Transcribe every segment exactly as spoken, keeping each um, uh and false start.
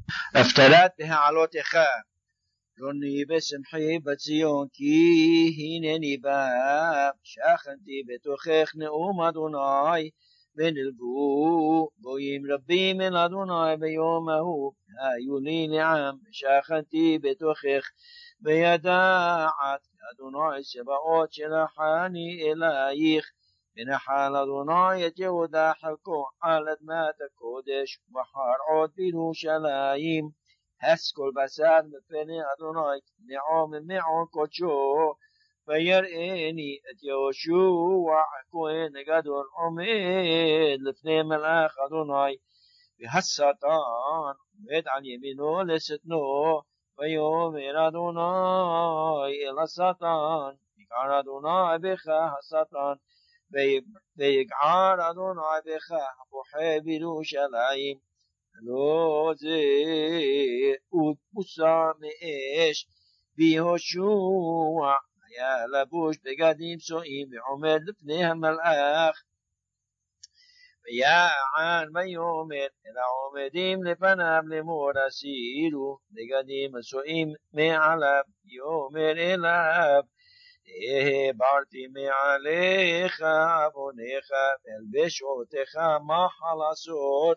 הפטרת בהעלותך, רוני בשמחי בציון, כי הנני בא, שכנתי בתוכך נאום אדוני, ונלוו גויים רבים אל אדוני ביום ההוא, היו לי לעם, שכנתי בתוכך, וידעת אדוני צבאות שלחני אלייך, ונחל אדוני את יהודה חלקו על אדמת הקודש, ובחר עוד בירושלים. הסכל בשר מפני אדוני נעם מעון קודשו, ויראני את יהושע הכהן הגדול עומד לפני מלאך אדוני, והשטן עומד על ימינו לשטנו, ויאמר אדוני אל השטן, יגער אדוני בך השטן, ויגער אדוני בך הבוכה בירושלים. לא זה ותבוסה מאש, ויהושע היה לבוש בגדים סועים ועומד לפני המלאך, ויען ויאמר אל העומדים לפניו לאמור, הסירו בגדים הסועים מעליו, יאמר אליו, העברתי מעליך עוונך, והלבשותיך מחלצות,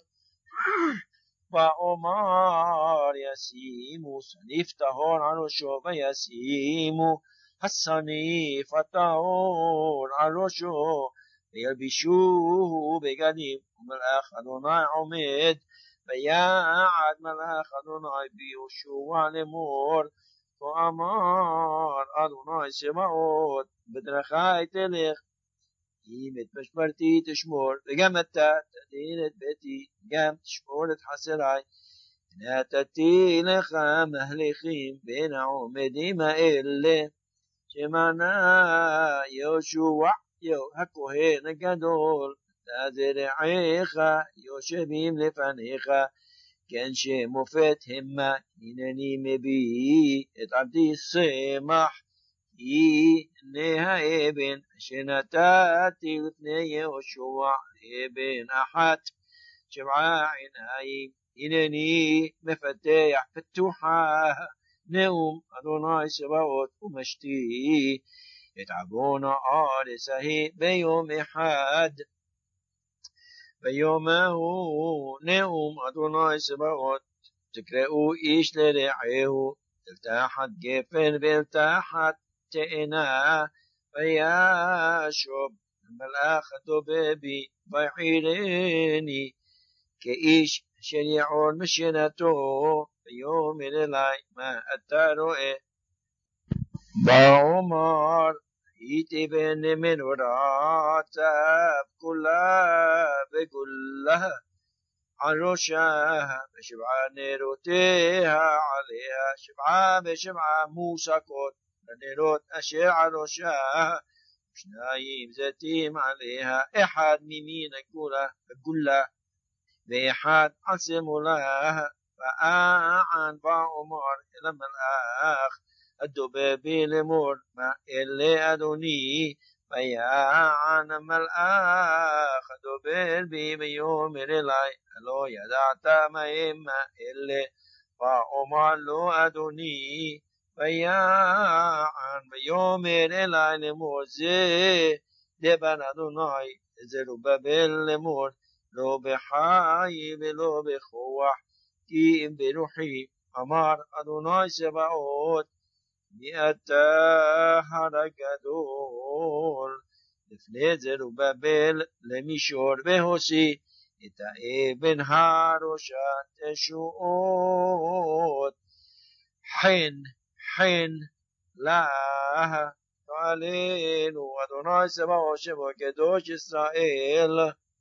ואומר ישימו סניף טהור על ראשו, וישימו הסניף הטהור על ראשו, וילבישוהו בגדים, ומלאך אדוני עומד, ויעד מלאך אדוני ביהושע לאמור, ואמר אדוני צבאות בדרכי תלך, אם את משמרתי תשמור, וגם אתה תדין את ביתי, גם תשמור את חסרי. ונתתי לך מהלכים בין העומדים האלה, שמנה יהושע הכהן הגדול, וזרעיך יושבים לפניך, כן שמופת המה. הנני מביא את עבדי שמח, הנה האבן שנתתי לפני יהושע, אבן אחת שבעה עיניים, הנני מפתח פתוחה, נאום אדוני צבאות, ומשתי את עוון הארץ ההיא ביום אחד. ביום ההוא נאום אדוני צבאות, תקראו איש לרעהו, אל תחת גפן ואל תחת תאנה, וישוב המלאך הדובר בי, ויחירני כאיש אשר יעור משנתו, ויאמר אלי, מה אתה רואה? ואומר, הייתי בן מנורה צף כולה וכולה על ראשה, ושבעה נרותיה עליה, שבעה ושבעה מוסקות לנרות אשר על ראשה, ושניים זיתים עליה, אחד ממין הגולה ואחד על שמאלה. ואען ואומר אל המלאך הדובר בי לאמור, מה אלה אדוני? ויען המלאך הדובר בי ויאמר אלי, הלא ידעת מה הם אלה? ואומר לו אדוני, ויען ויאמר אלי לאמור, זה דבר אדוני זרובבל לאמור, לא בחי ולא בכוח, כי אם ברוחי, אמר אדוני צבאות, מי אתה הגדול לפני זרובבל למישור, והוציא את האבן הראשת תשועות, חן חן לה תעלנו אדוני צבאות שבו קדוש ישראל.